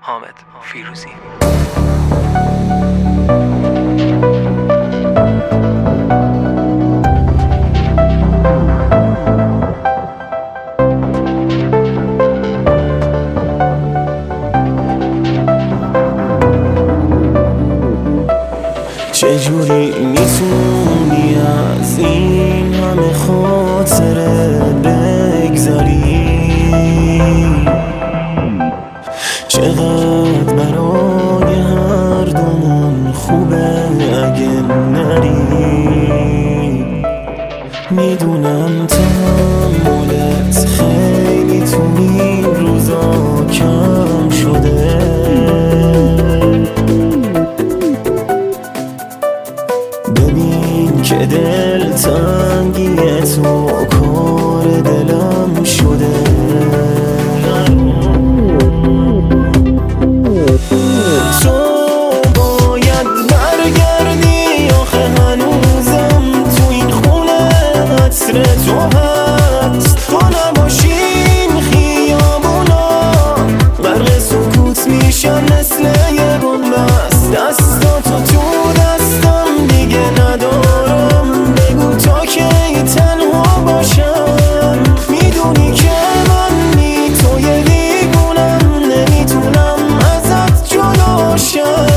حامد فیروزی. چجوری میتونی از این همه خاطره بگذری؟ چقدر برای هر دومون خوبه اگه نری. میدونم تحملت خیلی تو این روزا کم شده، ببین که دل تنگی تو کار دلم شده. تو باید برگردی، آخه هنوزم تو این خونه عطر تو هست. تو نباشین خیابونا غرق سکوت میشن مثل یه بنبست. دستاتو تو دستم دیگه ندارم، بگو تا کی تنها باشم. میدونی که من بی تو یه دیوونم، نمیتونم ازت جدا شم.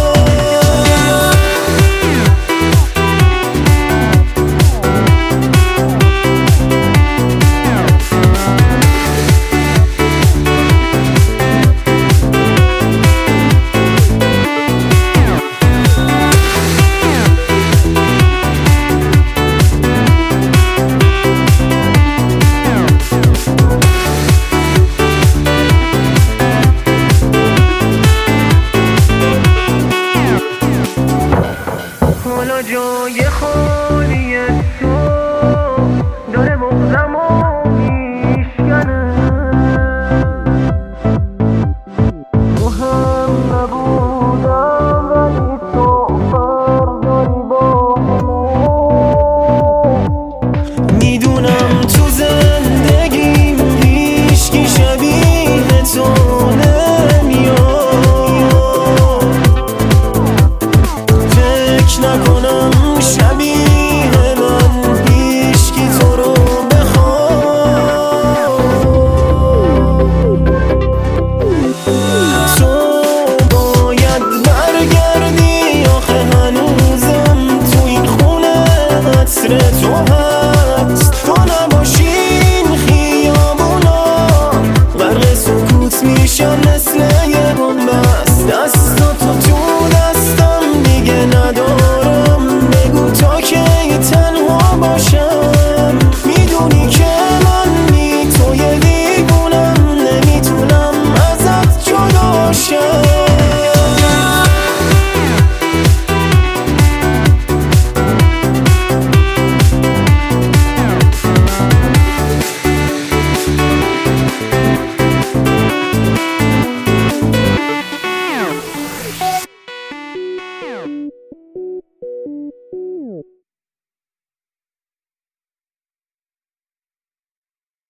حالا جای